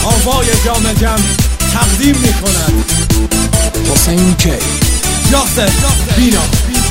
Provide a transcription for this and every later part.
آوای جام جم تقدیم میکند حسین کی، یاسر بینا.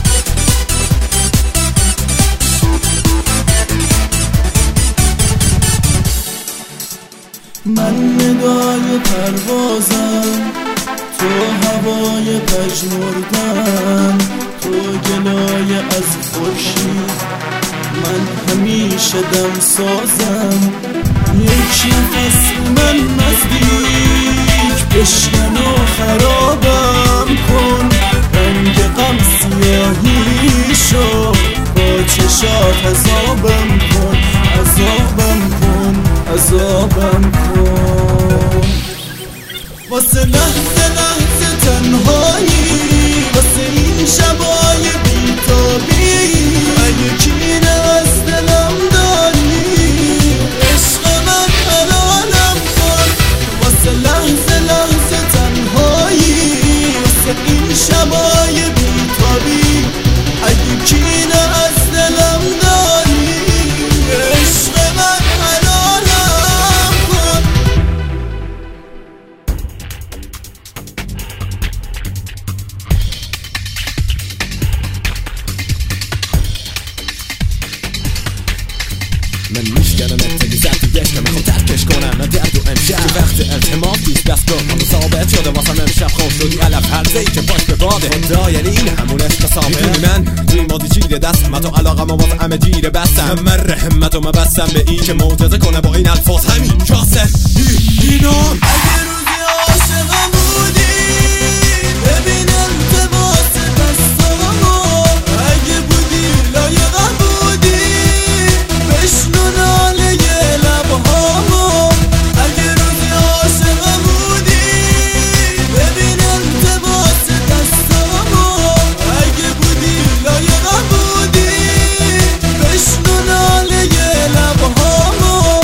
من ندای پروازم، تو هوای پژمردم، تو گلای از خورشید، من همیشه دم سازم. یکی فصل من نزدیک بشکن و خرابم کن، رنگ غم سیاهی شو، با چشات عذابم کن، عذابم کن، عذابم کن. واسه لحظه لحظه تنهایی، واسه این شبای بیتابی، اگه کینه از دلم داری، عشق من حلالم کن. واسه لحظه لحظه تنهایی، واسه این شبای بیتابی، اگه کینه از دلم داری، عشق من حلالم کن. من میشکنم اتگی زد دیگش که میخوام ترکش کنم، نه درد و امشب که وقت التماس دیست بست کن. همون ثابت شده واسم امشب خوش شدی علف هرزهی که پاش به باده خدا، یعنی این همون عشق ثابت. میدونی من توی مادی چیره دستم، من تو علاقم و باز همه جیره بستم، ممر همت و مبستم به این که معجزه کنه با این الفاظ. همین یاسر اینام. اگه روزی عاشقم بودی ببین التماس دستامو، اگه بودی لایقم بودی بشنو ناله لبهامو. اگه روزی عاشقم بودی ببین التماس دستامو، اگه بودی لایقم بودی بشنو ناله لبهامو.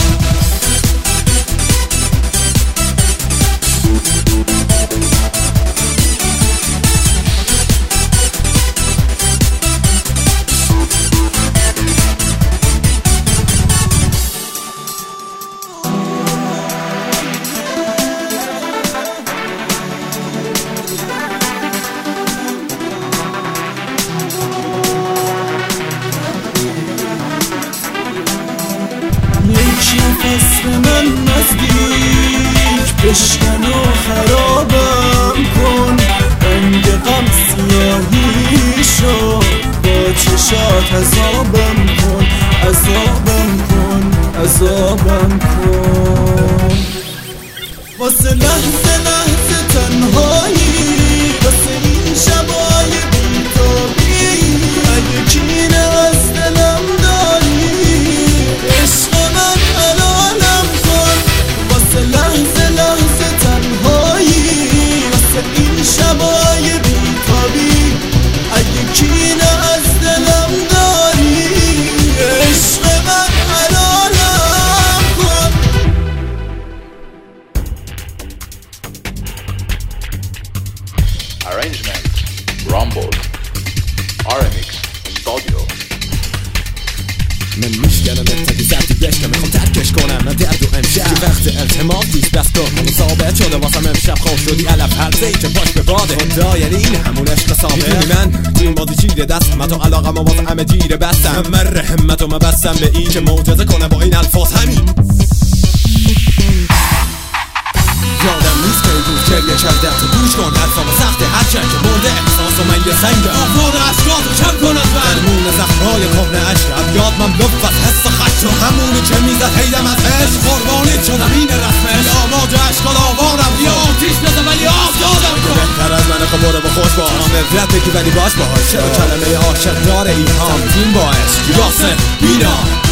یکی فصل من نزدیک بشکن و خرابم کن، رنگ غم سیاهی شو، با چشات عذابم کن، عذابم کن، عذابم کن. واسه لحظه لحظه تنهایی، واسه این شبای بیتابی، اگه کینه از دلم داری، عشق من حلالم کن. واسه لحظه لحظه تنهایی، واسه این شبای بیتابی، اگه کینه از دلم داری، عشق من حلالم کن. Arrangement Rumble RMX Studio. من میشکنم اتگی زد دیگش که میخوام ترکش کنم، نه درد و امشب که وقت التماس دیست بست کن. همون ثابت شده واسم امشب خوش شدی علف هرزهی که پاش به باده خدا، یعنی این همون عشق ثابت. میدونی من توی مادی چیره دستم، من تو علاقم و باز همه جیره بستم، ممر همت و مبستم به این که معجزه کنه با این الفاظ. همین یادم نیست که بود گریه کردم، تو گوش کن حرفامو سخته هرچند که مرده احساس و من یه سنگم، آفاد عشقاتو کم کن از من، درمون زخمهای کهنه عشقم، یاد من لب از حس خط و همونی که میزد هیدم از عشق، قربانیت شدم این رسمش، بی آواج عشقال آوارم، بیا آتیش بزن ولی آزادم کن. بهتر از من خب برو با خوش باش، عبرت بگی ولی باش باهاش، کلمه عاشق داره ایهام تیم با عشق. یاسر بینا.